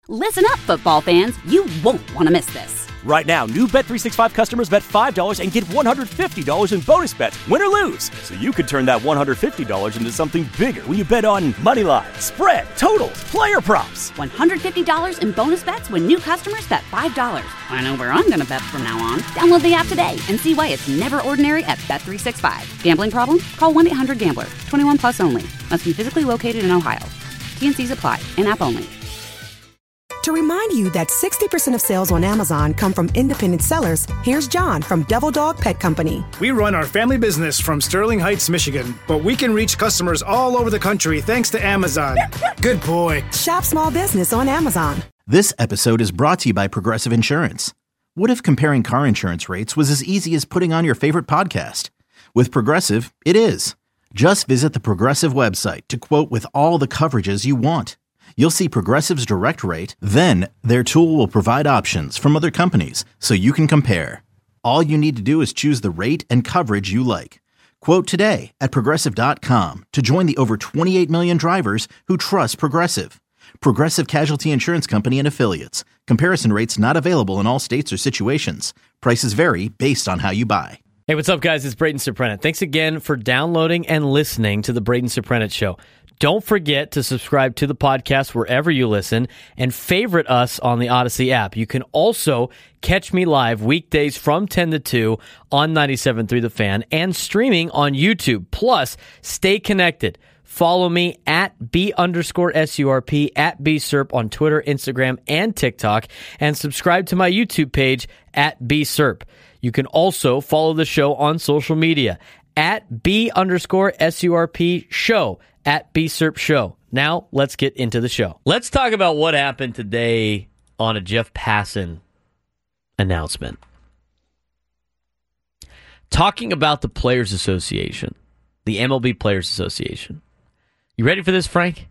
Listen up, football fans. You won't want to miss this. Right now, new Bet365 customers bet $5 and get $150 in bonus bets, win or lose. So you could turn that $150 into something bigger when you bet on money line, spread, totals, player props. $150 in bonus bets when new customers bet $5. I know where I'm going to bet from now on. Download the app today and see why it's never ordinary at Bet365. Gambling problem? Call 1-800-GAMBLER. 21 plus only. Must be physically located in Ohio. T&Cs apply. In-app only. To remind you that 60% of sales on Amazon come from independent sellers, here's John from Devil Dog Pet Company. We run our family business from Sterling Heights, Michigan, but we can reach customers all over the country thanks to Amazon. Good boy. Shop small business on Amazon. This episode is brought to you by Progressive Insurance. What if comparing car insurance rates was as easy as putting on your favorite podcast? With Progressive, it is. Just visit the Progressive website to quote with all the coverages you want. You'll see Progressive's direct rate, then their tool will provide options from other companies so you can compare. All you need to do is choose the rate and coverage you like. Quote today at Progressive.com to join the over 28 million drivers who trust Progressive. Progressive Casualty Insurance Company and Affiliates. Comparison rates not available in all states or situations. Prices vary based on how you buy. Hey, what's up, guys? It's Braden Soprenet. Thanks again for downloading and listening to the Braden Soprenet Show. Don't forget to subscribe to the podcast wherever you listen and favorite us on the Odyssey app. You can also catch me live weekdays from 10 to 2 on 97.3 The Fan and streaming on YouTube. Plus, stay connected. Follow me at B_SURP, at BSURP on Twitter, Instagram, and TikTok, and subscribe to my YouTube page at BSURP. You can also follow the show on social media at B_SURP show, at BSURP show. Now, let's get into the show. Let's talk about what happened today on a Jeff Passan announcement. Talking about the Players Association, the MLB Players Association. You ready for this, Frank?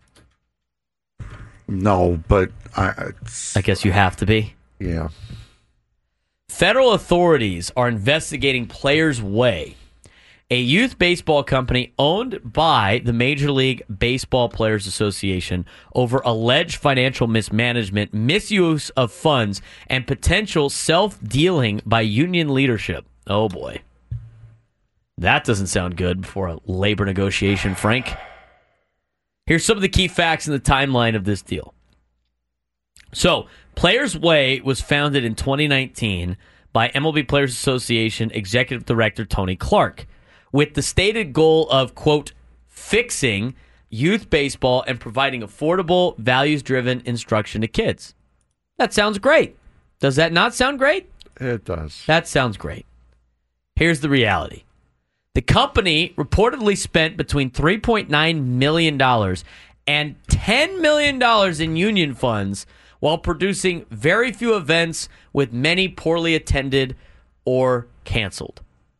No, but I guess you have to be. Yeah. Federal authorities are investigating Players Way, a youth baseball company owned by the Major League Baseball Players Association, over alleged financial mismanagement, misuse of funds, and potential self-dealing by union leadership. Oh, boy. That doesn't sound good before a labor negotiation, Frank. Here's some of the key facts in the timeline of this deal. So, Players Way was founded in 2019 by MLB Players Association Executive Director Tony Clark, with the stated goal of, quote, fixing youth baseball and providing affordable, values-driven instruction to kids. That sounds great. Does that not sound great? It does. That sounds great. Here's the reality. The company reportedly spent between $3.9 million and $10 million in union funds while producing very few events, with many poorly attended or canceled.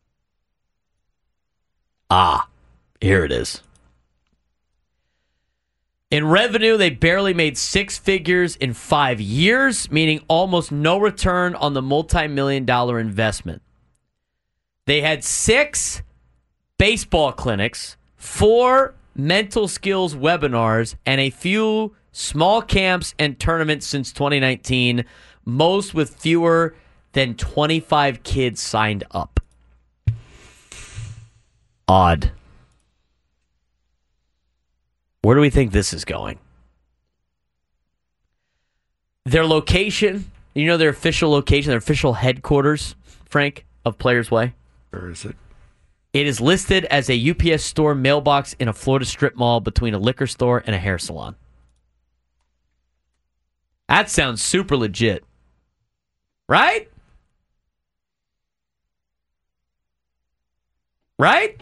Here it is. In revenue, they barely made six figures in 5 years, meaning almost no return on the multi-million-dollar investment. They had 6 baseball clinics, 4 mental skills webinars, and a few small camps and tournaments since 2019, most with fewer than 25 kids signed up. Odd. Where do we think this is going? Their location, you know their official location, their official headquarters, Frank, of Players Way? Where is it? It is listed as a UPS store mailbox in a Florida strip mall between a liquor store and a hair salon. That sounds super legit. Right? Right?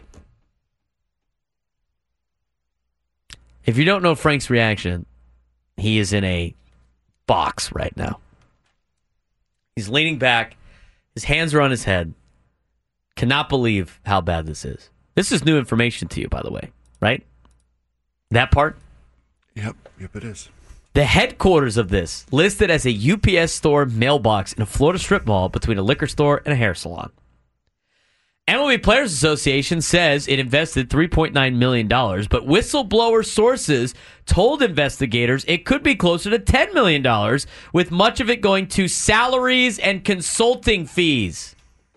If you don't know Frank's reaction, he is in a box right now. He's leaning back. His hands are on his head. Cannot believe how bad this is. This is new information to you, by the way, right? That part? Yep, it is. The headquarters of this, listed as a UPS store mailbox in a Florida strip mall between a liquor store and a hair salon. MLB Players Association says it invested $3.9 million, but whistleblower sources told investigators it could be closer to $10 million, with much of it going to salaries and consulting fees.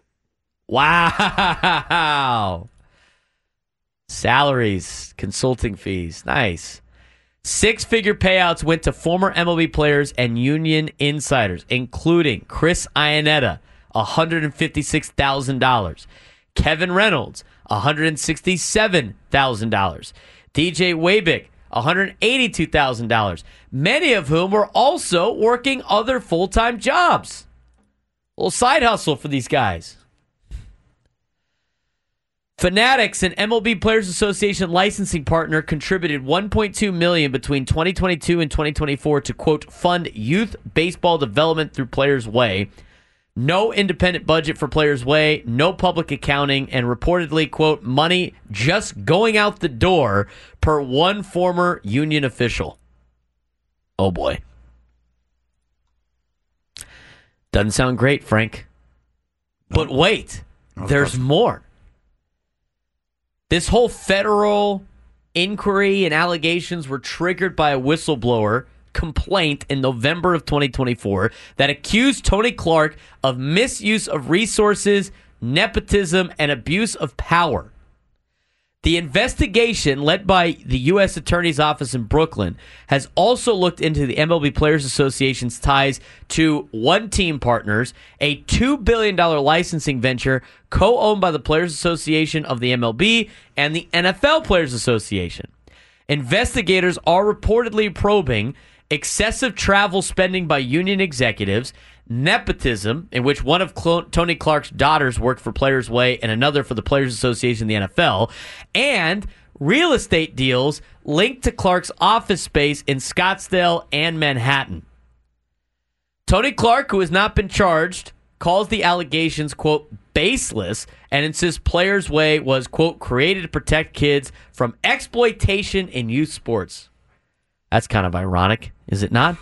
Wow. Salaries, consulting fees. Nice. Six-figure payouts went to former MLB players and union insiders, including Chris Iannetta, $156,000. Kevin Reynolds, $167,000. DJ Weibick, $182,000. Many of whom were also working other full-time jobs. A little side hustle for these guys. Fanatics, an MLB Players Association licensing partner, contributed $1.2 million between 2022 and 2024 to, quote, fund youth baseball development through Players Way. No independent budget for Players Way, no public accounting, and reportedly, quote, money just going out the door per one former union official. Oh, boy. Doesn't sound great, Frank. But wait, there's more. This whole federal inquiry and allegations were triggered by a whistleblower complaint in November of 2024 that accused Tony Clark of misuse of resources, nepotism, and abuse of power. The investigation, led by the U.S. Attorney's Office in Brooklyn, has also looked into the MLB Players Association's ties to One Team Partners, a $2 billion licensing venture co-owned by the Players Association of the MLB and the NFL Players Association. Investigators are reportedly probing excessive travel spending by union executives, nepotism, in which one of Tony Clark's daughters worked for Players Way and another for the Players Association of the NFL, and real estate deals linked to Clark's office space in Scottsdale and Manhattan. Tony Clark, who has not been charged, calls the allegations, quote, baseless, and insists Players Way was, quote, created to protect kids from exploitation in youth sports. That's kind of ironic, is it not?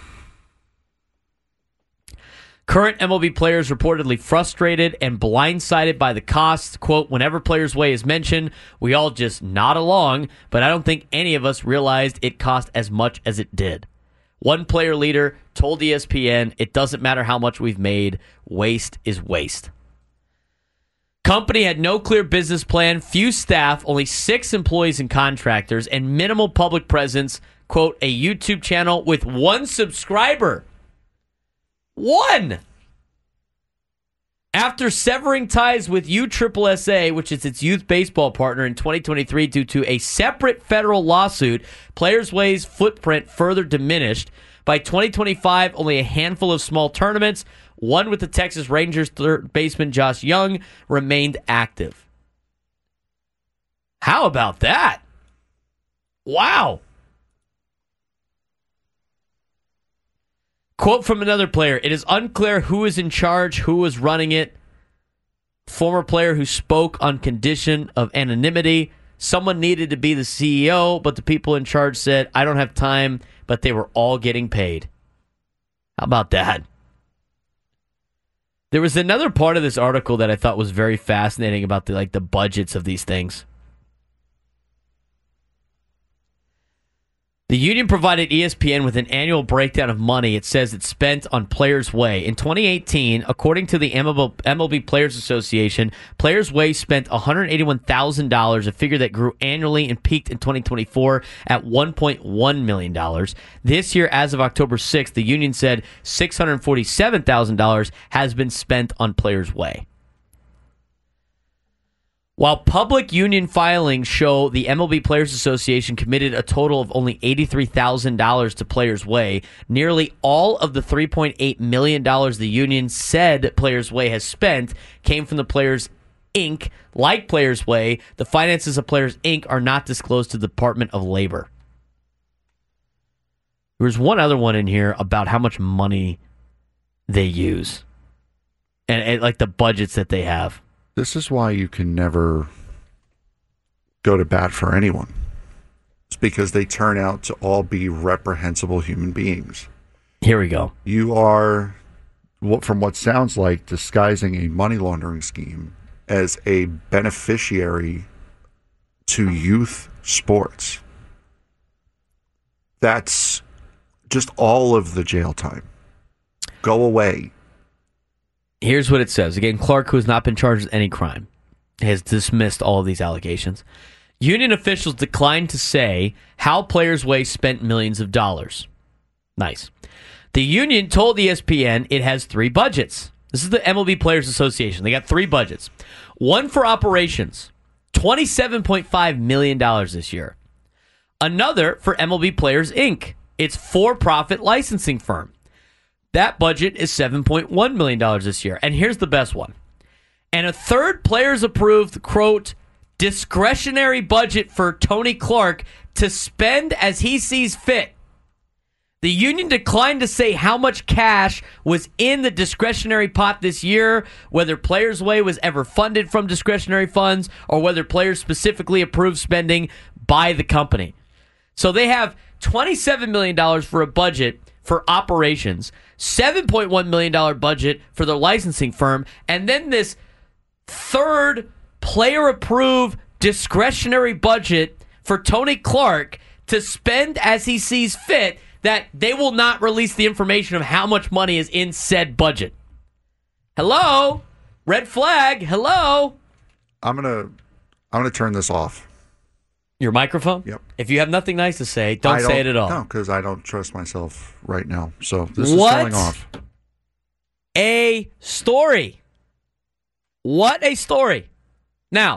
Current MLB players reportedly frustrated and blindsided by the costs. Quote, whenever Players Way is mentioned, we all just nod along, but I don't think any of us realized it cost as much as it did. One player leader told ESPN, it doesn't matter how much we've made, waste is waste. Company had no clear business plan, few staff, only 6 employees and contractors, and minimal public presence. Quote, a YouTube channel with 1 subscriber. 1! After severing ties with USSSA, which is its youth baseball partner, in 2023 due to a separate federal lawsuit, Players Way's footprint further diminished. By 2025, only a handful of small tournaments, one with the Texas Rangers third baseman Josh Young, remained active. How about that? Wow. Quote from another player, it is unclear who is in charge, who was running it. Former player who spoke on condition of anonymity. Someone needed to be the CEO, but the people in charge said, I don't have time, but they were all getting paid. How about that? There was another part of this article that I thought was very fascinating about the budgets of these things. The union provided ESPN with an annual breakdown of money it says it spent on Players Way. In 2018, according to the MLB Players Association, Players Way spent $181,000, a figure that grew annually and peaked in 2024 at $1.1 million. This year, as of October 6th, the union said $647,000 has been spent on Players Way. While public union filings show the MLB Players Association committed a total of only $83,000 to Players Way, nearly all of the $3.8 million the union said Players Way has spent came from the Players Inc. Like Players Way, the finances of Players Inc. are not disclosed to the Department of Labor. There's one other one in here about how much money they use and like the budgets that they have. This is why you can never go to bat for anyone. It's because they turn out to all be reprehensible human beings. Here we go. You are, from what sounds like, disguising a money laundering scheme as a beneficiary to youth sports, that's just all of the jail time. Go away. Here's what it says. Again, Clark, who has not been charged with any crime, has dismissed all of these allegations. Union officials declined to say how Players Way spent millions of dollars. Nice. The union told ESPN it has 3 budgets. This is the MLB Players Association. They got 3 budgets. One for operations, $27.5 million this year. Another for MLB Players, Inc., its for-profit licensing firm. That budget is $7.1 million this year. And here's the best one. And a third players-approved, quote, discretionary budget for Tony Clark to spend as he sees fit. The union declined to say how much cash was in the discretionary pot this year, whether Players Way was ever funded from discretionary funds, or whether players specifically approved spending by the company. So they have $27 million for a budget for operations, $7.1 million budget for their licensing firm, and then this third player-approved discretionary budget for Tony Clark to spend as he sees fit, that they will not release the information of how much money is in said budget. Hello? Red flag. Hello? I'm gonna turn this off. Your microphone? Yep. If you have nothing nice to say, don't say it at all. No, because I don't trust myself right now. So this is What turning off. a story. What a story. Now,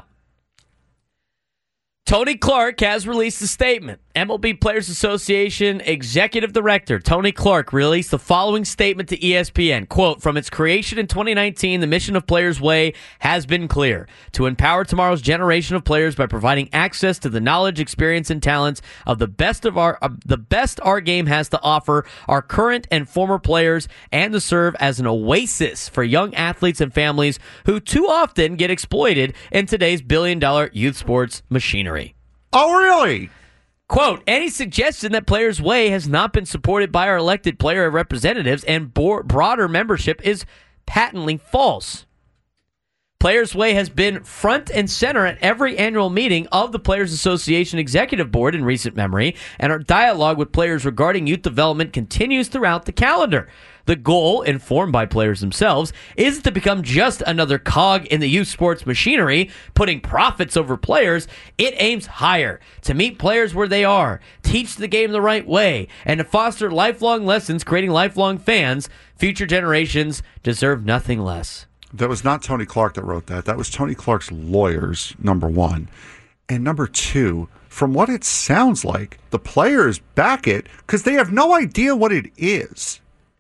Tony Clark has released a statement. MLB Players Association Executive Director Tony Clark released the following statement to ESPN. Quote, from its creation in 2019, the mission of Players Way has been clear: to empower tomorrow's generation of players by providing access to the knowledge, experience, and talents of the best our game has to offer, our current and former players, and to serve as an oasis for young athletes and families who too often get exploited in today's billion-dollar youth sports machinery. Oh, really? Quote, any suggestion that Players Way has not been supported by our elected player representatives and broader membership is patently false. Players Way has been front and center at every annual meeting of the Players Association Executive Board in recent memory, and our dialogue with players regarding youth development continues throughout the calendar. The goal, informed by players themselves, is to become just another cog in the youth sports machinery, putting profits over players. It aims higher, to meet players where they are, teach the game the right way, and to foster lifelong lessons, creating lifelong fans. Future generations deserve nothing less. That was not Tony Clark that wrote that. That was Tony Clark's lawyers, number one. And number two, from what it sounds like, the players back it because they have no idea what it is.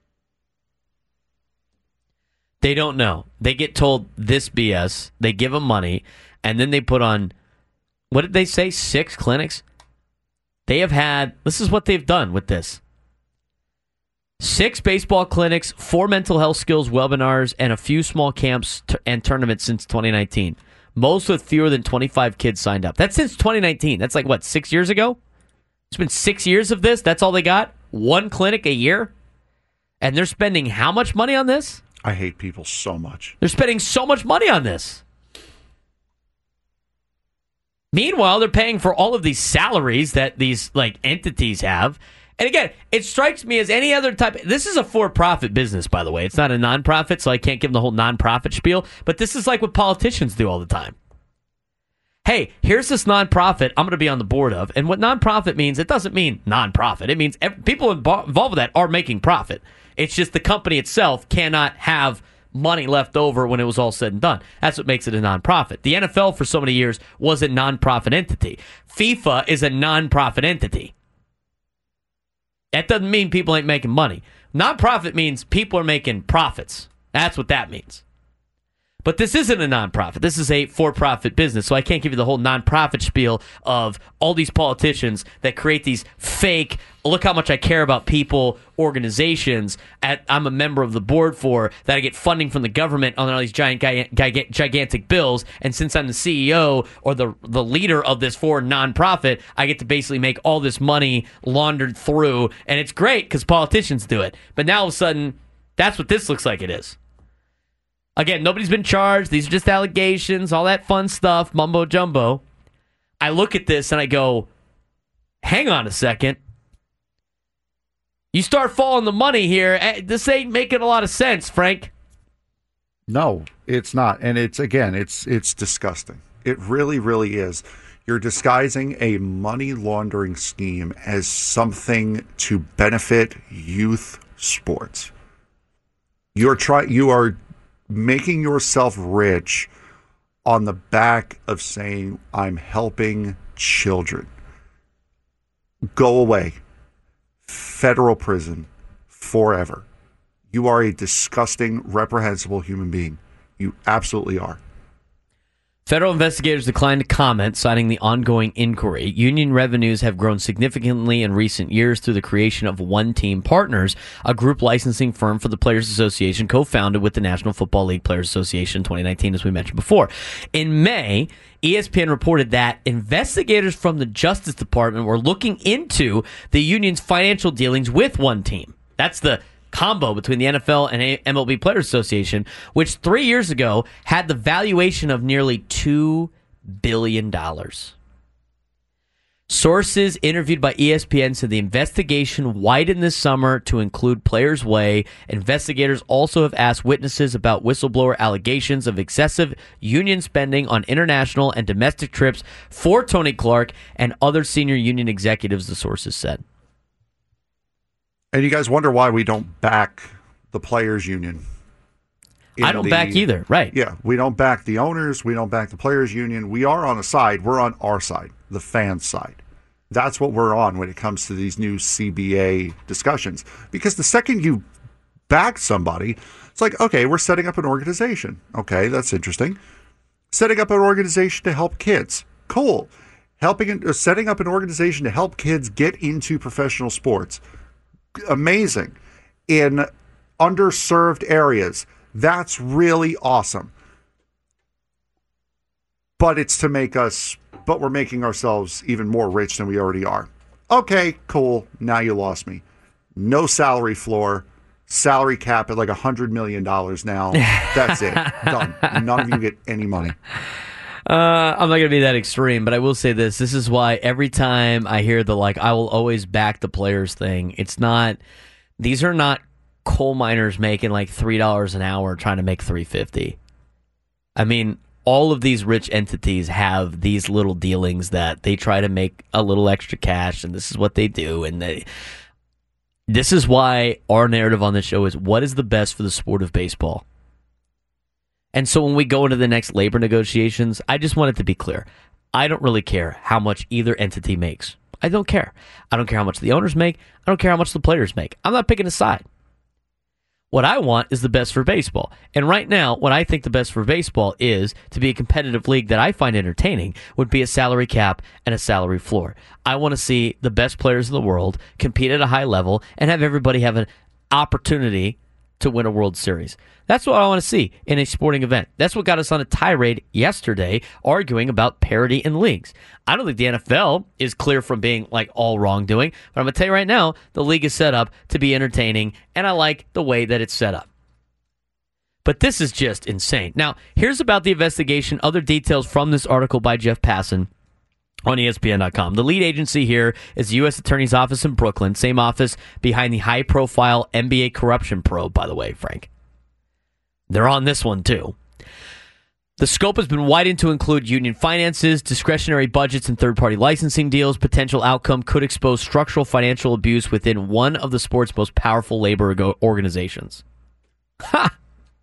They don't know. They get told this BS. They give them money, and then they put on, what did they say, 6 clinics? They have had, this is what they've done with this: 6 baseball clinics, 4 mental health skills webinars, and a few small camps and tournaments since 2019. Most with fewer than 25 kids signed up. That's since 2019. That's like, what, 6 years ago? It's been 6 years of this. That's all they got? 1 clinic a year? And they're spending how much money on this? I hate people so much. They're spending so much money on this. Meanwhile, they're paying for all of these salaries that these entities have. And again, it strikes me as any other type. This is a for-profit business, by the way. It's not a non-profit, so I can't give them the whole non-profit spiel. But this is like what politicians do all the time. Hey, here's this non-profit I'm going to be on the board of. And what non-profit means, it doesn't mean non-profit. It means people involved with that are making profit. It's just the company itself cannot have money left over when it was all said and done. That's what makes it a non-profit. The NFL for so many years was a non-profit entity. FIFA is a non-profit entity. That doesn't mean people ain't making money. Non-profit means people are making profits. That's what that means. But this isn't a non-profit. This is a for-profit business. So I can't give you the whole non-profit spiel of all these politicians that create these fake, look how much I care about people, organizations I'm a member of the board for, that I get funding from the government on all these gigantic bills. And since I'm the CEO or the leader of this foreign non-profit, I get to basically make all this money laundered through. And it's great because politicians do it. But now all of a sudden, that's what this looks like it is. Again, nobody's been charged. These are just allegations, all that fun stuff, mumbo jumbo. I look at this and I go, hang on a second. You start following the money here. This ain't making a lot of sense, Frank. No, it's not. And it's disgusting. It really, really is. You're disguising a money laundering scheme as something to benefit youth sports. You are making yourself rich on the back of saying, I'm helping children. Go away. Federal prison forever. You are a disgusting, reprehensible human being. You absolutely are. Federal investigators declined to comment, citing the ongoing inquiry. Union revenues have grown significantly in recent years through the creation of One Team Partners, a group licensing firm for the Players Association, co-founded with the National Football League Players Association in 2019, as we mentioned before. In May, ESPN reported that investigators from the Justice Department were looking into the union's financial dealings with One Team. That's the combo between the NFL and MLB Players Association, which 3 years ago had the valuation of nearly $2 billion. Sources interviewed by ESPN said the investigation widened this summer to include Players Way. Investigators also have asked witnesses about whistleblower allegations of excessive union spending on international and domestic trips for Tony Clark and other senior union executives, the sources said. And you guys wonder why we don't back the players' union. I don't back either, right? Yeah, we don't back the owners. We don't back the players' union. We are on a side. We're on our side, the fans' side. That's what we're on when it comes to these new CBA discussions. Because the second you back somebody, it's like, okay, we're setting up an organization. Okay, that's interesting. Setting up an organization to help kids. Cool. Setting up an organization to help kids get into professional sports. Amazing. In underserved areas. That's really awesome. But we're making ourselves even more rich than we already are. Okay, cool. Now you lost me. No salary floor. Salary cap at like $100 million now. That's it. Done. None of you get any money. I'm not going to be that extreme, but I will say this. This is why every time I hear the I will always back the players thing, these are not coal miners making like $3 an hour trying to make $3.50. I mean, all of these rich entities have these little dealings that they try to make a little extra cash, and this is what they do. And this is why our narrative on this show is what is the best for the sport of baseball. And so when we go into the next labor negotiations, I just want it to be clear. I don't really care how much either entity makes. I don't care. I don't care how much the owners make. I don't care how much the players make. I'm not picking a side. What I want is the best for baseball. And right now, what I think the best for baseball is to be a competitive league that I find entertaining would be a salary cap and a salary floor. I want to see the best players in the world compete at a high level and have everybody have an opportunity to win a World Series. That's what I want to see in a sporting event. That's what got us on a tirade yesterday arguing about parity in leagues. I don't think the NFL is clear from being all wrongdoing, but I'm going to tell you right now, the league is set up to be entertaining, and I like the way that it's set up. But this is just insane. Now, here's about the investigation, other details from this article by Jeff Passan on ESPN.com. The lead agency here is the U.S. Attorney's Office in Brooklyn, same office behind the high-profile NBA corruption probe, by the way, Frank. They're on this one, too. The scope has been widened to include union finances, discretionary budgets, and third-party licensing deals. Potential outcome could expose structural financial abuse within one of the sport's most powerful labor organizations. Ha!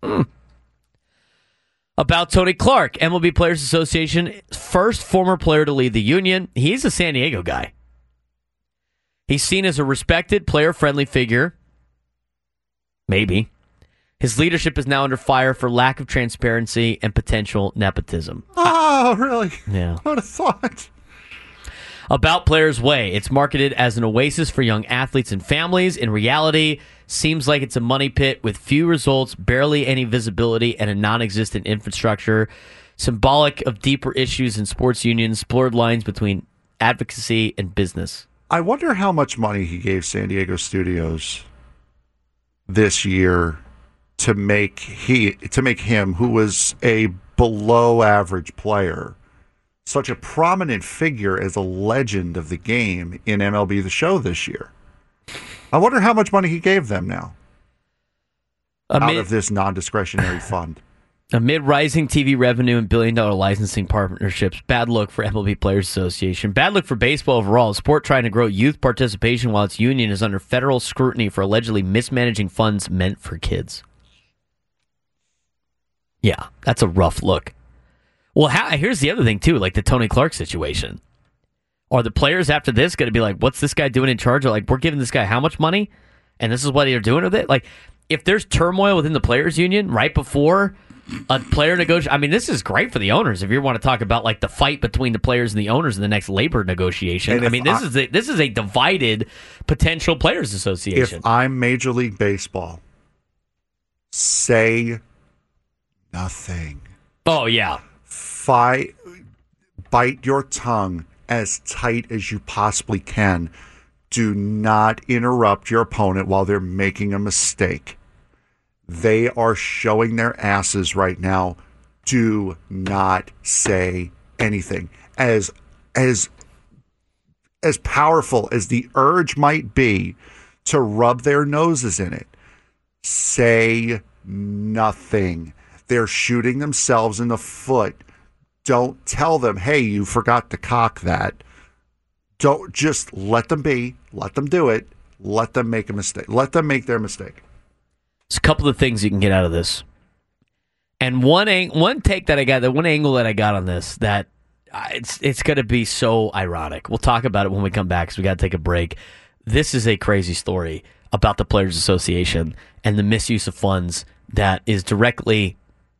About Tony Clark, MLB Players Association, first former player to lead the union. He's a San Diego guy. He's seen as a respected, player-friendly figure. Maybe. His leadership is now under fire for lack of transparency and potential nepotism. Oh, really? Yeah. What a thought. About Players Way. It's marketed as an oasis for young athletes and families. In reality, seems like it's a money pit with few results, barely any visibility, and a non-existent infrastructure. Symbolic of deeper issues in sports unions, blurred lines between advocacy and business. I wonder how much money he gave San Diego Studios this year to make him, who was a below average player, such a prominent figure as a legend of the game in MLB The Show this year. I wonder how much money he gave them now out of this non-discretionary fund. Amid rising TV revenue and billion-dollar licensing partnerships, bad look for MLB Players Association. Bad look for baseball overall. A sport trying to grow youth participation while its union is under federal scrutiny for allegedly mismanaging funds meant for kids. Yeah, that's a rough look. Well, here's the other thing, too, like the Tony Clark situation. Are the players after this going to be like, what's this guy doing in charge? Or like, we're giving this guy how much money? And this is what they're doing with it? Like, if there's turmoil within the players union right before a player negotiation, I mean, this is great for the owners. If you want to talk about like the fight between the players and the owners in the next labor negotiation, I mean, this is a divided potential players association. If I'm Major League Baseball, say nothing. Oh yeah, bite your tongue as tight as you possibly can. Do not interrupt your opponent while they're making a mistake. They are showing their asses right now. Do not say anything. As powerful as the urge might be to rub their noses in it, say nothing. They're shooting themselves in the foot. Don't tell them, hey, you forgot to cock that. Don't, just let them be. Let them do it. Let them make a mistake. Let them make their mistake. There's a couple of things you can get out of this. And one take that I got, the one angle that I got on this, that it's going to be so ironic. We'll talk about it when we come back because we got to take a break. This is a crazy story about the Players Association and the misuse of funds that is directly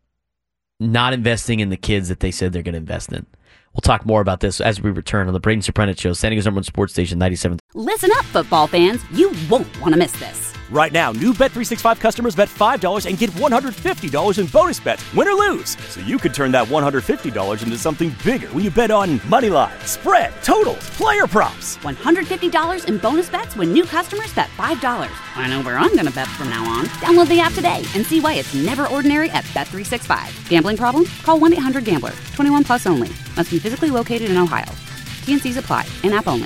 not investing in the kids that they said they're going to invest in. We'll talk more about this as we return on the Braden Soprano Show, San Diego's #1 sports station, 97. Listen up, football fans. You won't want to miss this. Right now, new Bet365 customers bet $5 and get $150 in bonus bets, win or lose. So you could turn that $150 into something bigger when you bet on moneyline, spread, totals, player props. $150 in bonus bets when new customers bet $5. I know where I'm going to bet from now on. Download the app today and see why it's never ordinary at Bet365. Gambling problem? Call 1-800-GAMBLER. 21 plus only. Must be physically located in Ohio. T&Cs apply. In-app only.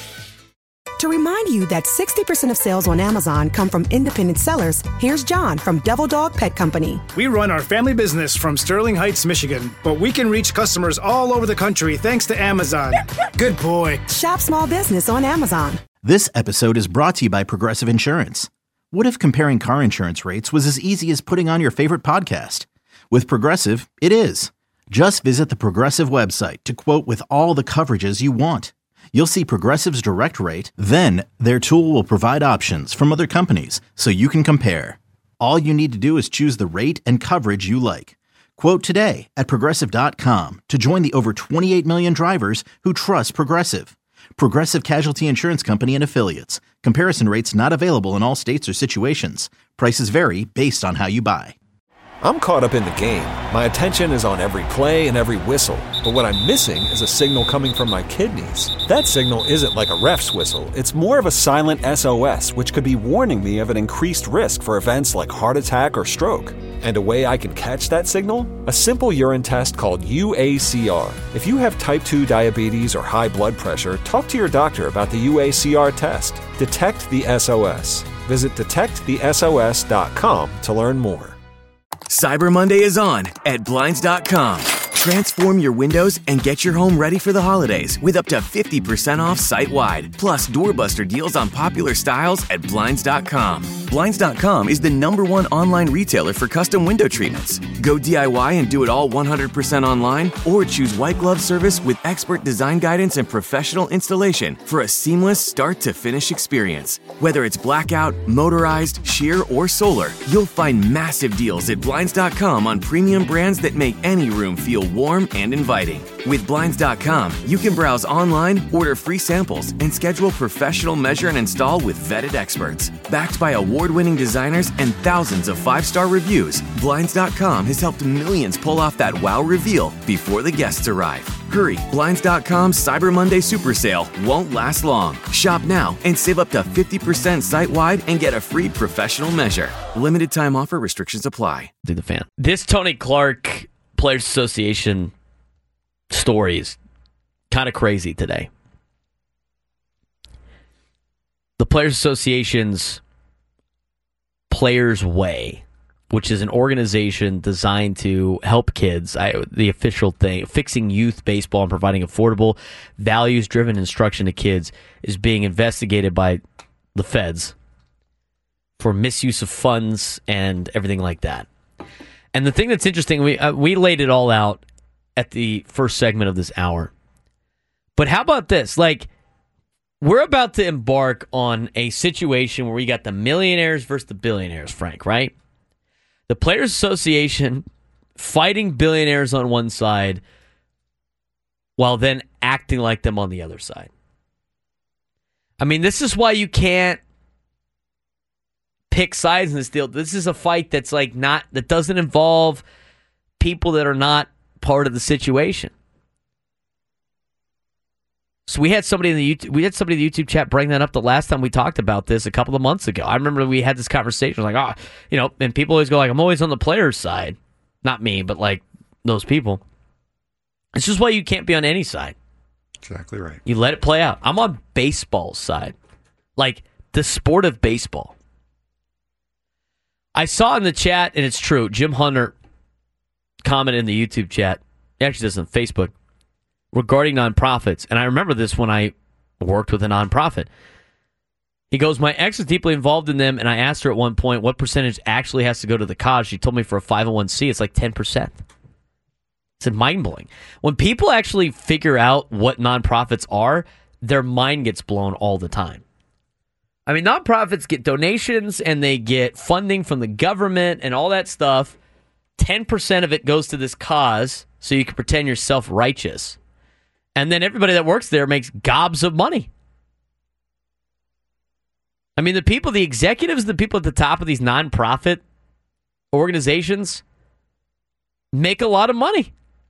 To remind you that 60% of sales on Amazon come from independent sellers, here's John from Devil Dog Pet Company. We run our family business from Sterling Heights, Michigan, but we can reach customers all over the country thanks to Amazon. Good boy. Shop small business on Amazon. This episode is brought to you by Progressive Insurance. What if comparing car insurance rates was as easy as putting on your favorite podcast? With Progressive, it is. Just visit the Progressive website to quote with all the coverages you want. You'll see Progressive's direct rate, then their tool will provide options from other companies so you can compare. All you need to do is choose the rate and coverage you like. Quote today at Progressive.com to join the over 28 million drivers who trust Progressive. Progressive Casualty Insurance Company and Affiliates. Comparison rates not available in all states or situations. Prices vary based on how you buy. I'm caught up in the game. My attention is on every play and every whistle. But what I'm missing is a signal coming from my kidneys. That signal isn't like a ref's whistle. It's more of a silent SOS, which could be warning me of an increased risk for events like heart attack or stroke. And a way I can catch that signal? A simple urine test called UACR. If you have type 2 diabetes or high blood pressure, talk to your doctor about the UACR test. Detect the SOS. Visit detectthesos.com to learn more. Cyber Monday is on at Blinds.com. Transform your windows and get your home ready for the holidays with up to 50% off site-wide. Plus, doorbuster deals on popular styles at Blinds.com. Blinds.com is the #1 online retailer for custom window treatments. Go DIY and do it all 100% online, or choose white glove service with expert design guidance and professional installation for a seamless start-to-finish experience. Whether it's blackout, motorized, sheer, or solar, you'll find massive deals at Blinds.com on premium brands that make any room feel warm and inviting. With Blinds.com, you can browse online, order free samples, and schedule professional measure and install with vetted experts. Backed by award-winning designers and thousands of 5-star reviews, Blinds.com has helped millions pull off that wow reveal before the guests arrive. Hurry, Blinds.com's Cyber Monday Super Sale won't last long. Shop now and save up to 50% site-wide and get a free professional measure. Limited time offer, restrictions apply. Do the fan. This Tony Clark Players Association story is kind of crazy today. The Players Association's Players Way, which is an organization designed to help kids, the official thing, fixing youth baseball and providing affordable, values-driven instruction to kids, is being investigated by the feds for misuse of funds and everything like that. And the thing that's interesting, we laid it all out at the first segment of this hour. But how about this? Like, we're about to embark on a situation where we got the millionaires versus the billionaires, Frank, right? The Players Association fighting billionaires on one side while then acting like them on the other side. I mean, this is why you can't pick sides in this deal. This is a fight that's that doesn't involve people that are not part of the situation. So we had somebody in the YouTube chat bring that up the last time we talked about this a couple of months ago. I remember we had this conversation and people always go I'm always on the players' side. Not me, but those people. It's just why you can't be on any side. Exactly right. You let it play out. I'm on baseball's side. The sport of baseball. I saw in the chat, and it's true, Jim Hunter commented in the YouTube chat, he actually does on Facebook, regarding nonprofits. And I remember this when I worked with a nonprofit. He goes, my ex is deeply involved in them, and I asked her at one point what percentage actually has to go to the cause. She told me for a 501c, it's 10%. It's mind-blowing. When people actually figure out what nonprofits are, their mind gets blown all the time. I mean, nonprofits get donations and they get funding from the government and all that stuff. 10% of it goes to this cause so you can pretend you're self-righteous. And then everybody that works there makes gobs of money. I mean, the executives, the people at the top of these nonprofit organizations make a lot of money.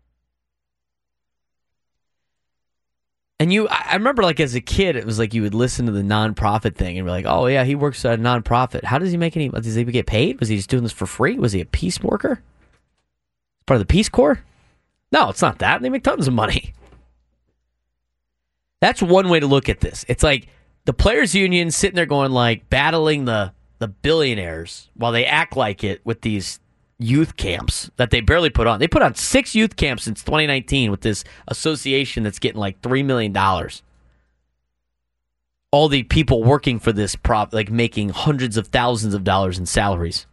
And I remember as a kid, it was you would listen to the nonprofit thing and be like, oh yeah, he works at a nonprofit. How does he make any money? Does he get paid? Was he just doing this for free? Was he a peace worker? Part of the Peace Corps? No, it's not that. They make tons of money. That's one way to look at this. It's the players union sitting there going battling the billionaires while they act like it with these youth camps that they barely put on. They put on 6 youth camps since 2019 with this association that's getting $3 million. All the people working for this making hundreds of thousands of dollars in salaries.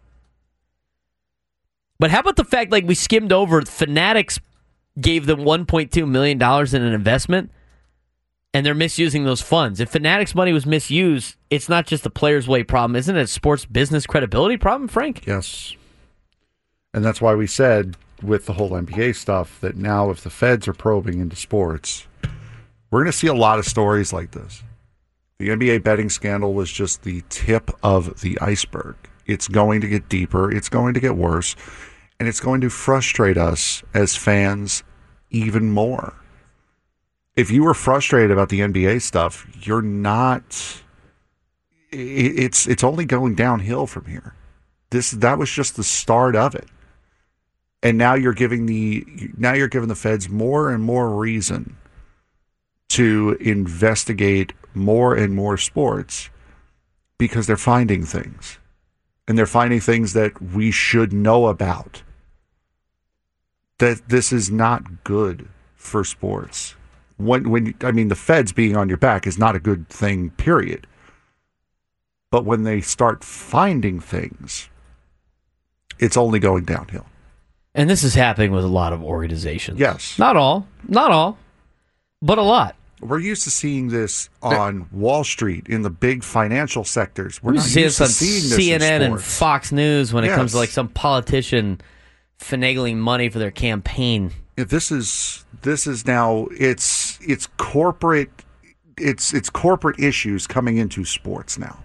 But how about the fact we skimmed over Fanatics gave them $1.2 million in an investment and they're misusing those funds. If Fanatics money was misused, it's not just a Players Way problem. Isn't it a sports business credibility problem, Frank? Yes. And that's why we said with the whole NBA stuff that now if the feds are probing into sports, we're going to see a lot of stories like this. The NBA betting scandal was just the tip of the iceberg. It's going to get deeper. It's going to get worse. And it's going to frustrate us as fans even more. If you were frustrated about the NBA stuff, you're not. It's only going downhill from here. That was just the start of it. And now you're giving the feds more and more reason to investigate more and more sports because they're finding things. And they're finding things that we should know about. That this is not good for sports. The feds being on your back is not a good thing, period. But when they start finding things, it's only going downhill. And this is happening with a lot of organizations. Yes. Not all, but a lot. We're used to seeing this on Wall Street in the big financial sectors. We're not used used to seeing this this on CNN in and Fox News when it comes to some politician finagling money for their campaign. Yeah, this is now it's corporate issues coming into sports now.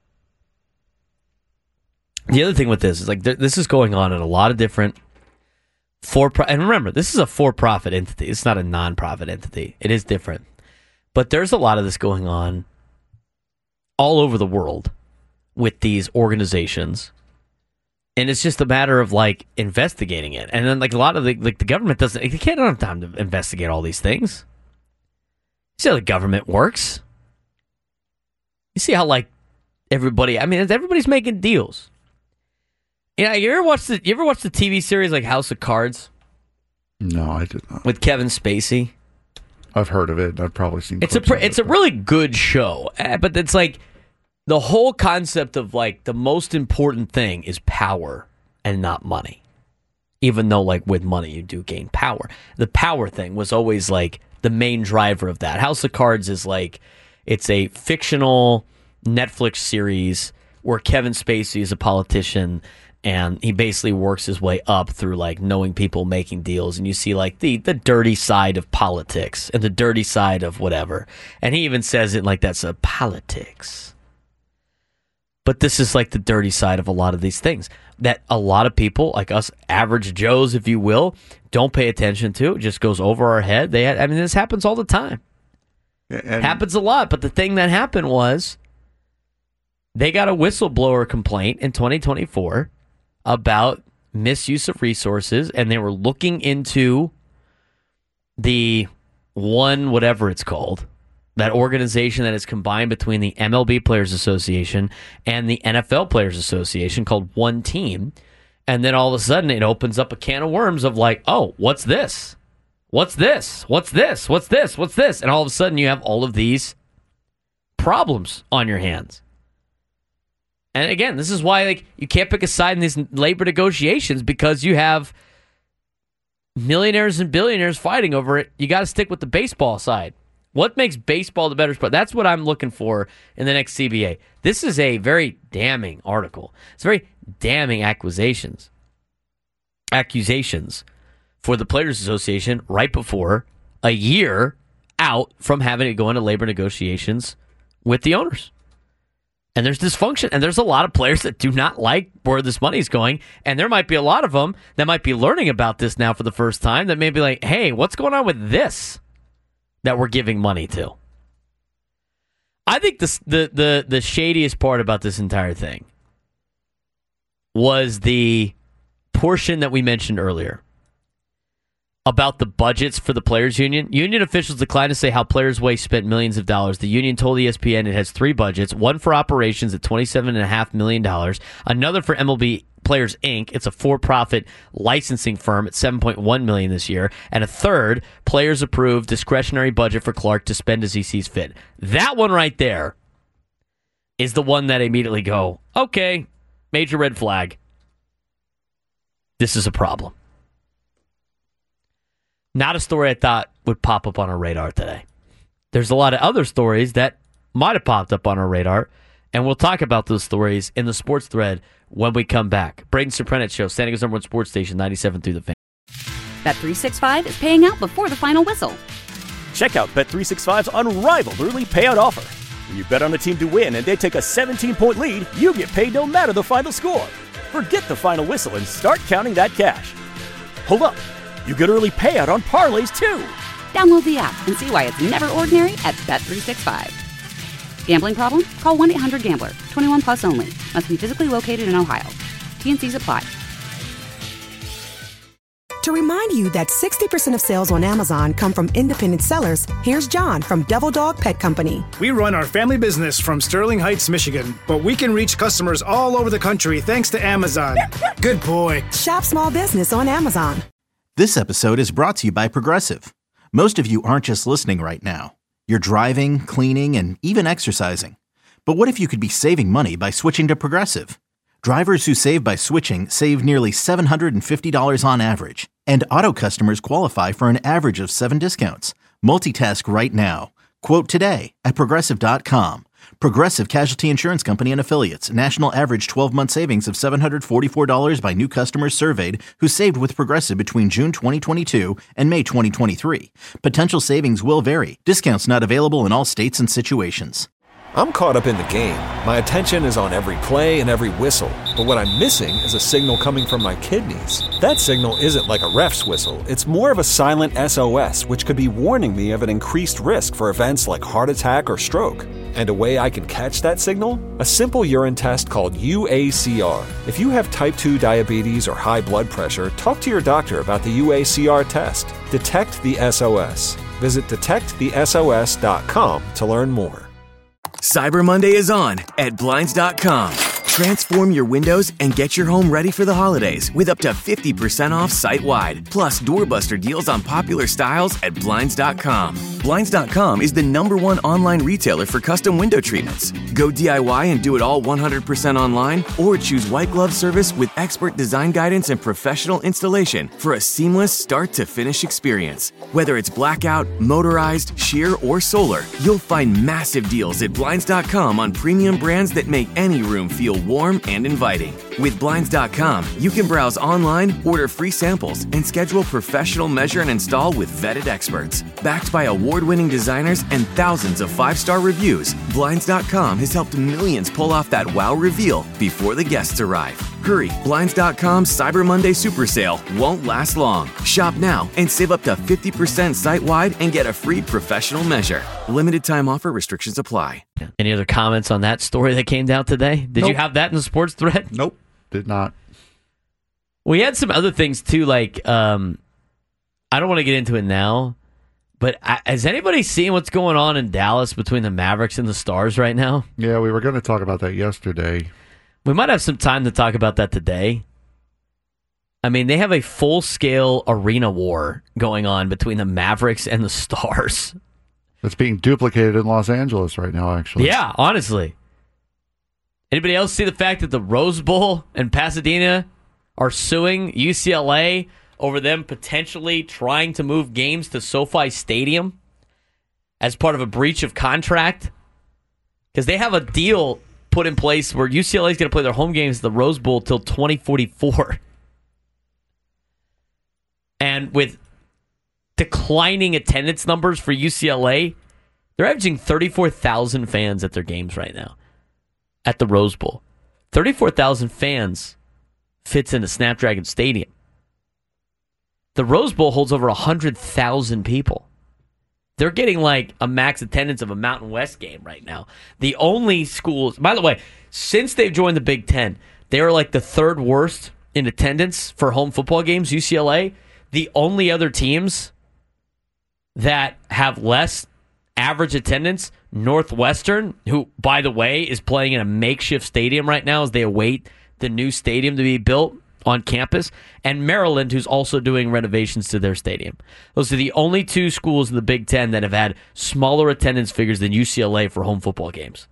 The other thing with this is like this is going on in a lot of different and remember, this is a for-profit entity. It's not a non-profit entity. It is different. But there's a lot of this going on all over the world with these organizations. And it's just a matter of like investigating it. And then like a lot of the government don't have time to investigate all these things. You see how the government works. You see how like everybody's making deals. Yeah, you ever watch the TV series like House of Cards? No, I did not. With Kevin Spacey. I've heard of it. I've probably seen. It's a really good show, but it's like the whole concept of like the most important thing is power and not money. Even though like with money you do gain power, the power thing was always like the main driver of that. House of Cards is like it's a fictional Netflix series where Kevin Spacey is a politician. And he basically works his way up through like knowing people, making deals, and you see like the dirty side of politics and the dirty side of whatever. And he even says it like that's a politics. But this is like the dirty side of a lot of these things that a lot of people, like us average Joes, if you will, don't pay attention to. It just goes over our head. This happens all the time. It happens a lot. But the thing that happened was they got a whistleblower complaint in 2024 about misuse of resources, and they were looking into the one, whatever it's called, that organization that is combined between the MLB Players Association and the NFL Players Association called One Team. And then all of a sudden it opens up a can of worms of like, oh, what's this? What's this? What's this? What's this? What's this? And all of a sudden you have all of these problems on your hands. And again, this is why like you can't pick a side in these labor negotiations because you have millionaires and billionaires fighting over it. You got to stick with the baseball side. What makes baseball the better sport? That's what I'm looking for in the next CBA. This is a very damning article. It's very damning accusations for the Players Association right before a year out from having to go into labor negotiations with the owners. And there's dysfunction, and there's a lot of players that do not like where this money's going, and there might be a lot of them that might be learning about this now for the first time that may be like, hey, what's going on with this that we're giving money to? I think the shadiest part about this entire thing was the portion that we mentioned earlier about the budgets for the Players Union. Union officials declined to say how Players Way spent millions of dollars. The union told ESPN it has three budgets, one for operations at $27.5 million, another for MLB Players Inc. It's a for-profit licensing firm at $7.1 million this year, and a third Players-approved discretionary budget for Clark to spend as he sees fit. That one right there is the one that immediately go, okay, major red flag. This is a problem. Not a story I thought would pop up on our radar today. There's a lot of other stories that might have popped up on our radar, and we'll talk about those stories in the sports thread when we come back. Braden Surprenant Show, San Diego's #1 sports station, 97 through the Fan. Bet365 is paying out before the final whistle. Check out Bet365's unrivaled early payout offer. When you bet on a team to win and they take a 17-point lead, you get paid no matter the final score. Forget the final whistle and start counting that cash. Hold up. You get early payout on parlays, too. Download the app and see why it's never ordinary at Bet365. Gambling problem? Call 1-800-GAMBLER. 21 plus only. Must be physically located in Ohio. T&Cs apply. To remind you that 60% of sales on Amazon come from independent sellers, here's John from Devil Dog Pet Company. We run our family business from Sterling Heights, Michigan, but we can reach customers all over the country thanks to Amazon. Good boy. Shop small business on Amazon. This episode is brought to you by Progressive. Most of you aren't just listening right now. You're driving, cleaning, and even exercising. But what if you could be saving money by switching to Progressive? Drivers who save by switching save nearly $750 on average. And auto customers qualify for an average of 7 discounts. Multitask right now. Quote today at Progressive.com. Progressive Casualty Insurance Company and Affiliates. National average 12-month savings of $744 by new customers surveyed who saved with Progressive between June 2022 and May 2023. Potential savings will vary. Discounts not available in all states and situations. I'm caught up in the game. My attention is on every play and every whistle. But what I'm missing is a signal coming from my kidneys. That signal isn't like a ref's whistle. It's more of a silent SOS, which could be warning me of an increased risk for events like heart attack or stroke. And a way I can catch that signal? A simple urine test called UACR. If you have type 2 diabetes or high blood pressure, talk to your doctor about the UACR test. Detect the SOS. Visit detectthesos.com to learn more. Cyber Monday is on at Blinds.com. Transform your windows and get your home ready for the holidays with up to 50% off site-wide. Plus, doorbuster deals on popular styles at Blinds.com. Blinds.com is the #1 online retailer for custom window treatments. Go DIY and do it all 100% online, or choose white glove service with expert design guidance and professional installation for a seamless start-to-finish experience. Whether it's blackout, motorized, sheer, or solar, you'll find massive deals at Blinds.com on premium brands that make any room feel warm and inviting. With Blinds.com, you can browse online, order free samples, and schedule professional measure and install with vetted experts. Backed by award-winning designers and thousands of 5-star reviews, Blinds.com has helped millions pull off that wow reveal before the guests arrive. Hurry, Blinds.com's Cyber Monday Super Sale won't last long. Shop now and save up to 50% site-wide and get a free professional measure. Limited time offer, restrictions apply. Any other comments on that story that came down today? Did you have that in the sports thread? Nope, did not. We had some other things too, like I don't want to get into it now, but has anybody seen what's going on in Dallas between the Mavericks and the Stars right now? Yeah, we were going to talk about that yesterday. We might have some time to talk about that today. I mean, they have a full-scale arena war going on between the Mavericks and the Stars. It's being duplicated in Los Angeles right now, actually. Yeah, honestly. Anybody else see the fact that the Rose Bowl and Pasadena are suing UCLA over them potentially trying to move games to SoFi Stadium as part of a breach of contract? Because they have a deal put in place where UCLA is going to play their home games at the Rose Bowl till 2044. And with declining attendance numbers for UCLA, they're averaging 34,000 fans at their games right now at the Rose Bowl. 34,000 fans fits into Snapdragon Stadium. The Rose Bowl holds over 100,000 people. They're getting like a max attendance of a Mountain West game right now. The only schools, by the way, since they've joined the Big Ten, they are like the third worst in attendance for home football games, UCLA. The only other teams that have less average attendance, Northwestern, who, by the way, is playing in a makeshift stadium right now as they await the new stadium to be built on campus, and Maryland, who's also doing renovations to their stadium. Those are the only two schools in the Big Ten that have had smaller attendance figures than UCLA for home football games.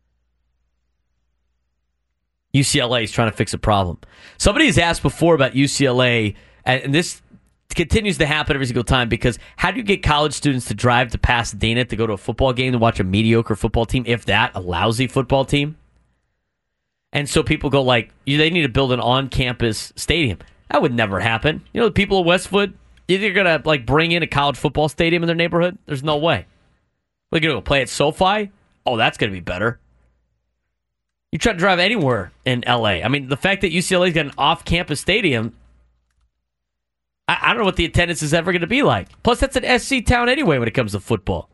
UCLA is trying to fix a problem. Somebody's asked before about UCLA, and this continues to happen every single time, because how do you get college students to drive to Pasadena to go to a football game to watch a mediocre football team, if that, a lousy football team? And so people go like, they need to build an on-campus stadium. That would never happen. You know, the people of Westwood, they're going to like bring in a college football stadium in their neighborhood? There's no way. We're going to go play at SoFi? Oh, that's going to be better. You try to drive anywhere in L.A. I mean, the fact that UCLA's got an off-campus stadium, I don't know what the attendance is ever going to be like. Plus, that's an SC town anyway when it comes to football.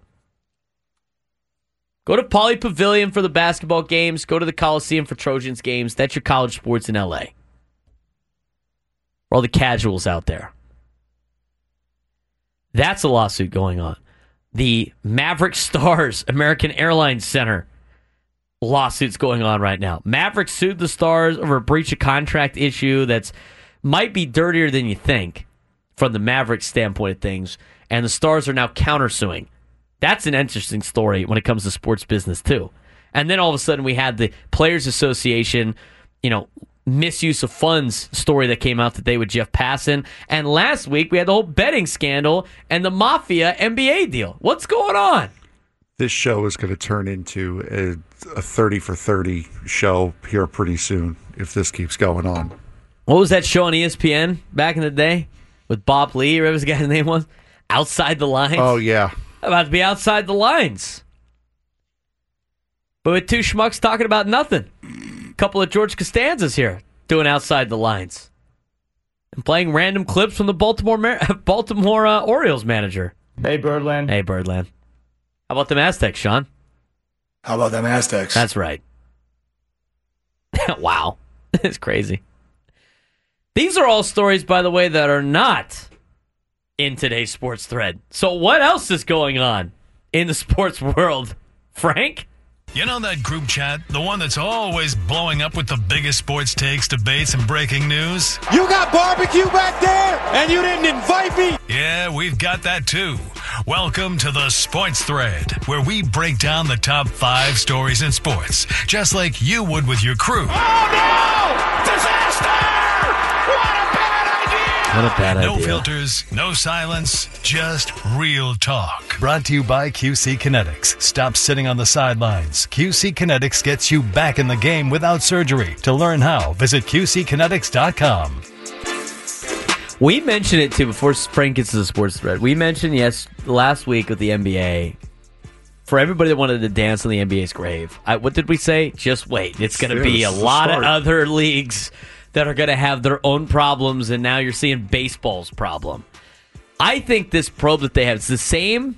Go to Pauley Pavilion for the basketball games. Go to the Coliseum for Trojans games. That's your college sports in L.A. For all the casuals out there. That's a lawsuit going on. The Maverick Stars American Airlines Center lawsuit's going on right now. Maverick sued the Stars over a breach of contract issue that's might be dirtier than you think from the Maverick standpoint of things, and the Stars are now countersuing. That's an interesting story when it comes to sports business, too. And then all of a sudden we had the Players Association, misuse of funds story that came out today with Jeff Passan. And last week we had the whole betting scandal and the Mafia NBA deal. What's going on? this show is going to turn into a 30 for 30 show here pretty soon if this keeps going on. What was that show on ESPN back in the day with Bob Lee, or whatever his guy's name was? Outside the Lines? Oh, yeah. About to be outside the lines. But with two schmucks talking about nothing. A couple of George Costanzas here doing Outside the Lines. And playing random clips from the Baltimore Orioles manager. Hey, Birdland. Hey, Birdland. How about them Aztecs, Sean? How about them Aztecs? That's right. Wow. It's crazy. These are all stories, by the way, that are not in today's sports thread. So what else is going on in the sports world? Frank? You know that group chat? The one that's always blowing up with the biggest sports takes, debates, and breaking news? You got barbecue back there, and you didn't invite me? Yeah, we've got that too. Welcome to the Sports Thread, where we break down the top 5 stories in sports, just like you would with your crew. Oh, no! Disaster! What a bad idea. No filters, no silence, just real talk. Brought to you by QC Kinetics. Stop sitting on the sidelines. QC Kinetics gets you back in the game without surgery. To learn how, visit QCkinetics.com. We mentioned it too before Frank gets to the sports thread. We mentioned last week with the NBA. For everybody that wanted to dance on the NBA's grave, what did we say? Just wait. It's going to be a lot of other leagues that are going to have their own problems, and now you're seeing baseball's problem. I think this probe that they have is the same.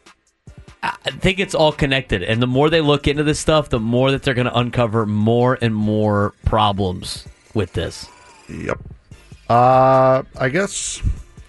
I think it's all connected, and the more they look into this stuff, the more that they're going to uncover more and more problems with this. Yep. I guess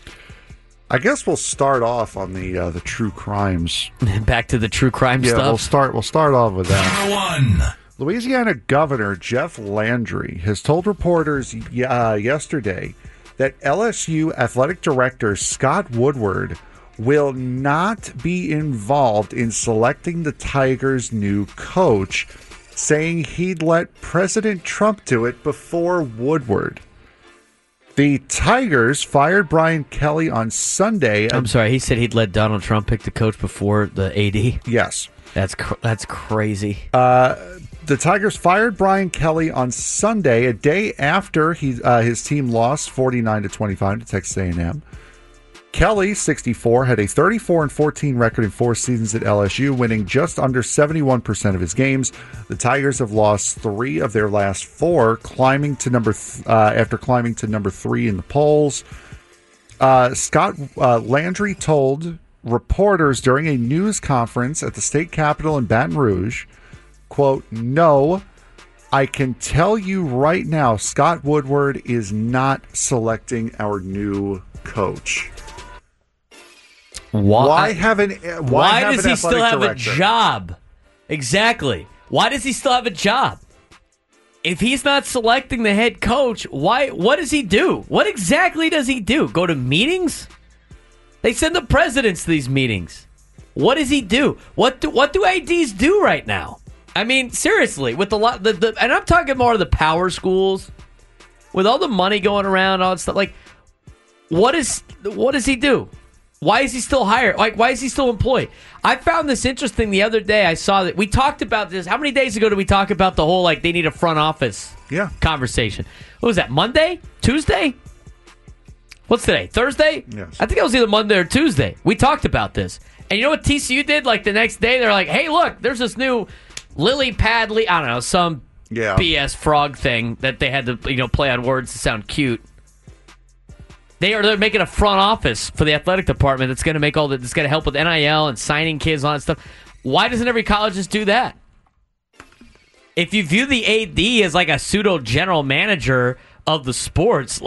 we'll start off on the true crimes. Back to the true crime stuff. Yeah, we'll start off with that. Number 1. Louisiana Governor Jeff Landry has told reporters yesterday that LSU Athletic Director Scott Woodward will not be involved in selecting the Tigers' new coach, saying he'd let President Trump do it before Woodward. The Tigers fired Brian Kelly on Sunday. I'm sorry, he said he'd let Donald Trump pick the coach before the AD? Yes. That's crazy. The Tigers fired Brian Kelly on Sunday, a day after his team lost 49-25 to Texas A&M. Kelly, 64, had a 34-14 record in 4 seasons at LSU, winning just under 71% of his games. The Tigers have lost 3 of their last 4, after climbing to number 3 in the polls. Scott Landry told reporters during a news conference at the state capitol in Baton Rouge, quote, "No, I can tell you right now, Scott Woodward is not selecting our new coach." Why does he still have a job? Exactly. Why does he still have a job? If he's not selecting the head coach, what does he do? What exactly does he do? Go to meetings? They send the presidents to these meetings. What does he do? What do ADs do right now? I mean, seriously, with and I'm talking more of the power schools, with all the money going around, all that stuff. Like, what does he do? Why is he still hired? Like, why is he still employed? I found this interesting the other day. I saw that we talked about this. How many days ago did we talk about the whole they need a front office conversation? What was that? Monday? Tuesday? What's today? Thursday? Yes. I think it was either Monday or Tuesday. We talked about this, and you know what TCU did? Like the next day, they're like, "Hey, look, there's this new." Lily pad, I don't know, some BS frog thing that they had to play on words to sound cute. They're making a front office for the athletic department that's going to make that's going to help with NIL and signing kids and all that stuff. Why doesn't every college just do that? If you view the AD as like a pseudo general manager of the sports,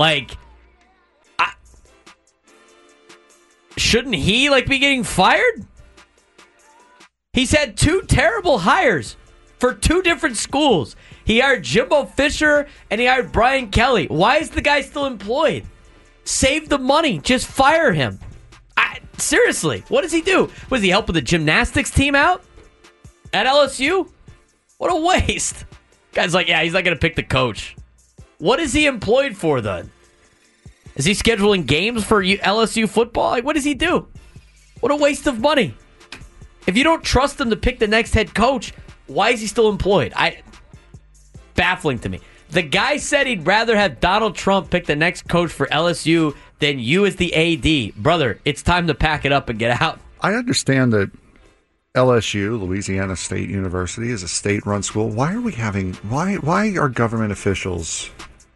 shouldn't he be getting fired? He's had 2 terrible hires for 2 different schools. He hired Jimbo Fisher and he hired Brian Kelly. Why is the guy still employed? Save the money. Just fire him. Seriously, what does he do? Was he helping the gymnastics team out at LSU? What a waste. Guy's like, he's not going to pick the coach. What is he employed for then? Is he scheduling games for LSU football? What does he do? What a waste of money. If you don't trust him to pick the next head coach, why is he still employed? Baffling to me. The guy said he'd rather have Donald Trump pick the next coach for LSU than you as the AD. Brother, it's time to pack it up and get out. I understand that LSU, Louisiana State University, is a state-run school. Why are government officials...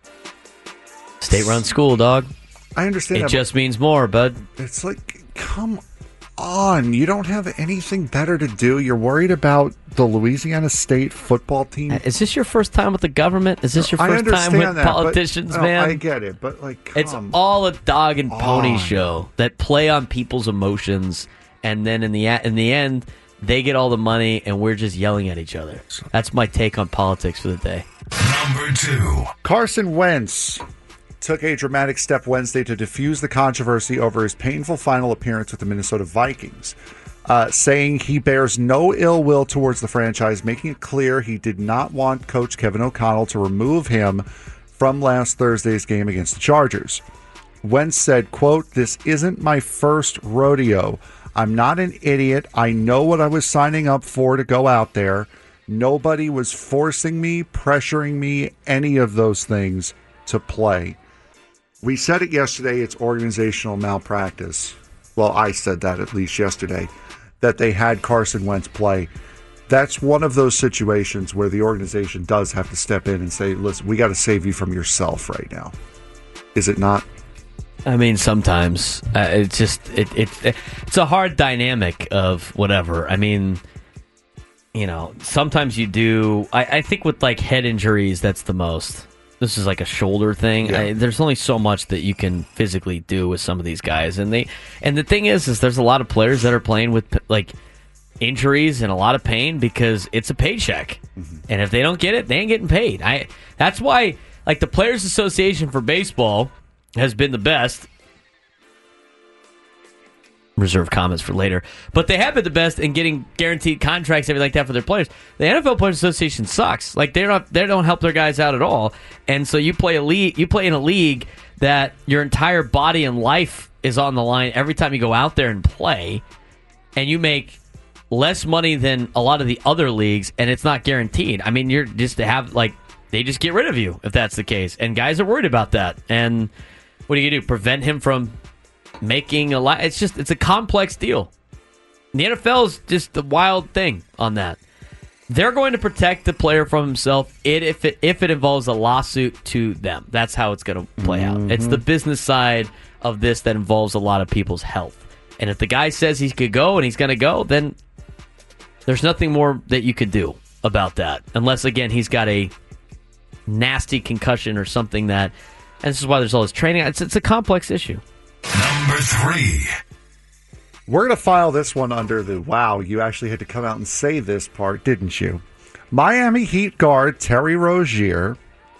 State-run school, dog. I understand it just means more, bud. It's like, come on. You don't have anything better to do. You're worried about the Louisiana State football team. Is this your first time with the government? Is this your first time with politicians, man? I get it, but it's all a dog and pony show that play on people's emotions, and then in the end, they get all the money, and we're just yelling at each other. That's my take on politics for the day. Number 2. Carson Wentz took a dramatic step Wednesday to defuse the controversy over his painful final appearance with the Minnesota Vikings, saying he bears no ill will towards the franchise, making it clear he did not want Coach Kevin O'Connell to remove him from last Thursday's game against the Chargers. Wentz said, quote, "This isn't my first rodeo. I'm not an idiot. I know what I was signing up for to go out there. Nobody was forcing me, pressuring me, any of those things to play." We said it yesterday, it's organizational malpractice. Well, I said that at least yesterday, that they had Carson Wentz play. That's one of those situations where the organization does have to step in and say, listen, we got to save you from yourself right now. Is it not? I mean, sometimes. It's a hard dynamic of whatever. I mean, sometimes you do. I think with head injuries, that's the most. This is like a shoulder thing. Yeah. There's only so much that you can physically do with some of these guys, and the thing is there's a lot of players that are playing with injuries and a lot of pain because it's a paycheck, and if they don't get it, they ain't getting paid. That's why the Players Association for Baseball has been the best. Reserve comments for later. But they have been the best in getting guaranteed contracts, everything like that for their players. The NFL Players Association sucks. They don't help their guys out at all. And so you play in a league that your entire body and life is on the line every time you go out there and play, and you make less money than a lot of the other leagues, and it's not guaranteed. I mean, you're just to have they just get rid of you if that's the case. And guys are worried about that. And what do you do? Prevent him from making a lot. It's a complex deal. The NFL is just the wild thing on that. They're going to protect the player from himself if it involves a lawsuit to them. That's how it's going to play out. It's the business side of this that involves a lot of people's health. And if the guy says he could go and he's going to go, then there's nothing more that you could do about that. Unless, again, he's got a nasty concussion or something that... And this is why there's all this training. It's a complex issue. Number 3. We're going to file this one under the, wow, you actually had to come out and say this part, didn't you? Miami Heat guard Terry Rozier,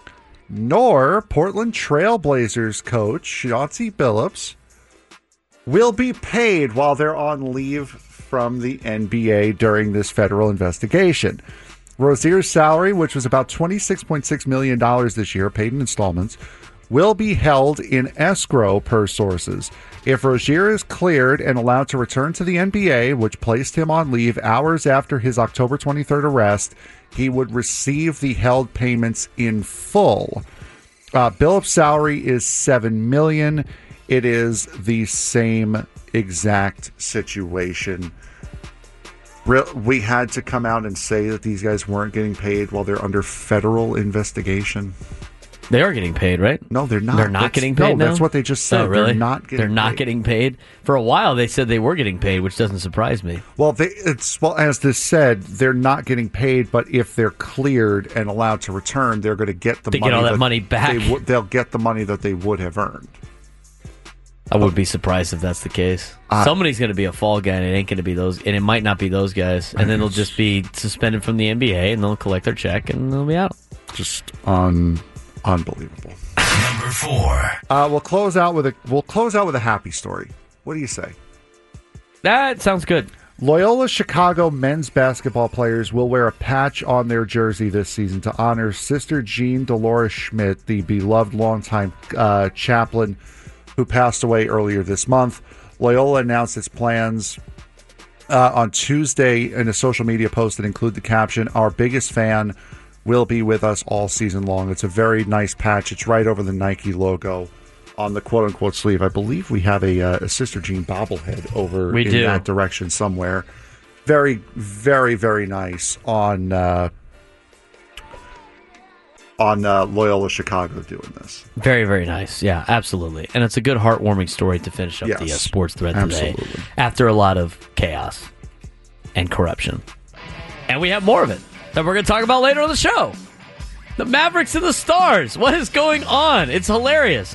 nor Portland Trailblazers coach Chauncey Billups will be paid while they're on leave from the NBA during this federal investigation. Rozier's salary, which was about $26.6 million this year, paid in installments, will be held in escrow per sources. If Rozier is cleared and allowed to return to the NBA, which placed him on leave hours after his October 23rd arrest, he would receive the held payments in full. Billups' salary is $7 million. It is the same exact situation. We had to come out and say that these guys weren't getting paid while they're under federal investigation. They are getting paid, right? No, they're not. They're not getting paid now? That's what they just said. Oh, really? They're not getting paid? For a while, they said they were getting paid, which doesn't surprise me. Well, as this said, they're not getting paid, but if they're cleared and allowed to return, they're going to get the money. Get all that money back. They'll get the money that they would have earned. I wouldn't be surprised if that's the case. Somebody's going to be a fall guy, and it ain't going to be those, and it might not be those guys, and then they'll just be suspended from the NBA, and they'll collect their check, and they'll be out. Just unbelievable. Number 4. We'll close out with a happy story. What do you say? That sounds good. Loyola Chicago men's basketball players will wear a patch on their jersey this season to honor Sister Jean Dolores Schmidt, the beloved longtime chaplain who passed away earlier this month. Loyola announced its plans on Tuesday in a social media post that include the caption, "Our biggest fan will be with us all season long." It's a very nice patch. It's right over the Nike logo on the quote-unquote sleeve. I believe we have a Sister Jean bobblehead over that direction somewhere. Very, very, very nice on Loyola Chicago doing this. Very, very nice. Yeah, absolutely. And it's a good heartwarming story to finish up the sports thread today. After a lot of chaos and corruption. And we have more of it that we're going to talk about later on the show. The Mavericks and the Stars. What is going on? It's hilarious.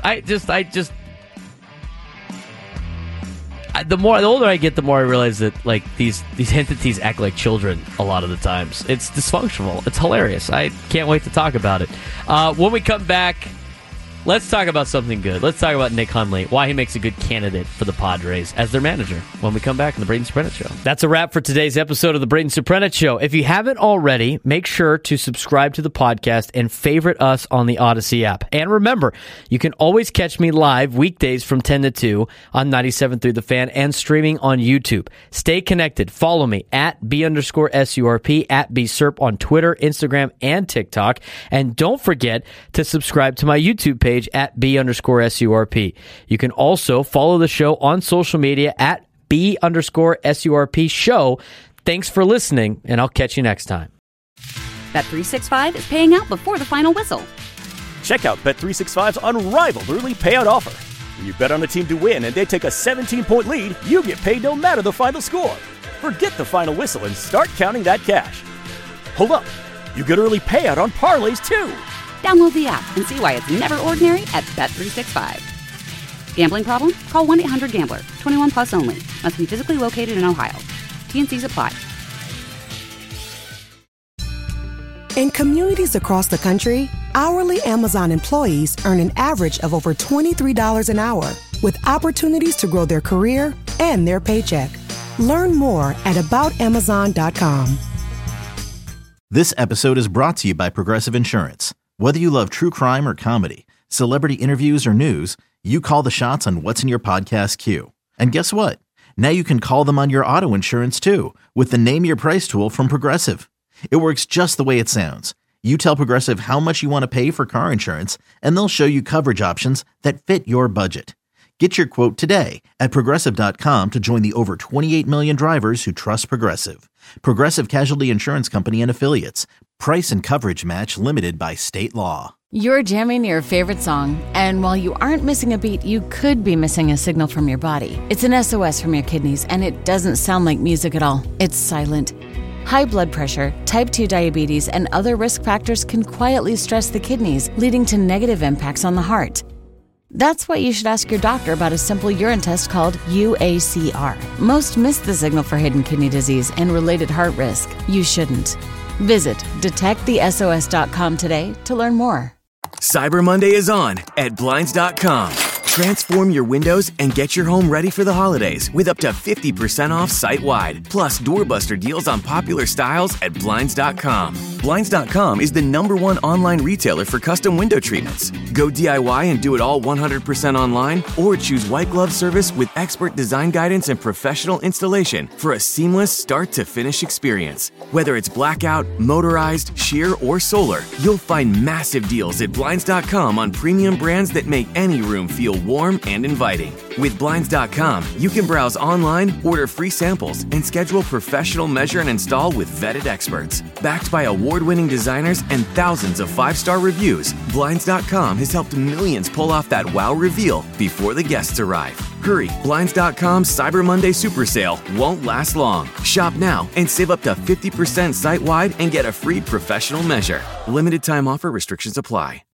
The older I get, the more I realize that like these entities act like children a lot of the times. It's dysfunctional. It's hilarious. I can't wait to talk about it. When we come back, let's talk about something good. Let's talk about Nick Hundley, why he makes a good candidate for the Padres as their manager when we come back on the Braden Suprenant Show. That's a wrap for today's episode of the Braden Suprenant Show. If you haven't already, make sure to subscribe to the podcast and favorite us on the Odyssey app. And remember, you can always catch me live weekdays from 10 to 2 on 97.3 The Fan and streaming on YouTube. Stay connected. Follow me at B_SURP, at BSURP on Twitter, Instagram, and TikTok. And don't forget to subscribe to my YouTube page at B_SURP. You can also follow the show on social media at B_SURP show. Thanks for listening, and I'll catch you next time. Bet365 is paying out before the final whistle. Check out Bet365's unrivaled early payout offer. When you bet on a team to win and they take a 17-point lead, you get paid no matter the final score. Forget the final whistle and start counting that cash. Hold up. You get early payout on parlays, too. Download the app and see why it's never ordinary at Bet365. Gambling problem? Call 1-800-GAMBLER. 21 plus only. Must be physically located in Ohio. T&Cs apply. In communities across the country, hourly Amazon employees earn an average of over $23 an hour, with opportunities to grow their career and their paycheck. Learn more at aboutamazon.com. This episode is brought to you by Progressive Insurance. Whether you love true crime or comedy, celebrity interviews or news, you call the shots on what's in your podcast queue. And guess what? Now you can call them on your auto insurance too with the Name Your Price tool from Progressive. It works just the way it sounds. You tell Progressive how much you want to pay for car insurance, and they'll show you coverage options that fit your budget. Get your quote today at Progressive.com to join the over 28 million drivers who trust Progressive. Progressive Casualty Insurance Company and Affiliates. Price and coverage match limited by state law. You're jamming your favorite song, and while you aren't missing a beat, you could be missing a signal from your body. It's an SOS from your kidneys, and it doesn't sound like music at all. It's silent. High blood pressure, type 2 diabetes, and other risk factors can quietly stress the kidneys, leading to negative impacts on the heart. That's why you should ask your doctor about a simple urine test called UACR. Most miss the signal for hidden kidney disease and related heart risk. You shouldn't. Visit detectthesos.com today to learn more. Cyber Monday is on at Blinds.com. Transform your windows and get your home ready for the holidays with up to 50% off site-wide. Plus, doorbuster deals on popular styles at Blinds.com. Blinds.com is the #1 online retailer for custom window treatments. Go DIY and do it all 100% online, or choose white glove service with expert design guidance and professional installation for a seamless start-to-finish experience. Whether it's blackout, motorized, sheer, or solar, you'll find massive deals at Blinds.com on premium brands that make any room feel warm and inviting. With Blinds.com, you can browse online, order free samples, and schedule professional measure and install with vetted experts. Backed by award-winning designers and thousands of 5-star reviews, Blinds.com has helped millions pull off that wow reveal before the guests arrive. Hurry, Blinds.com's Cyber Monday Super Sale won't last long. Shop now and save up to 50% site-wide and get a free professional measure. Limited time offer, restrictions apply.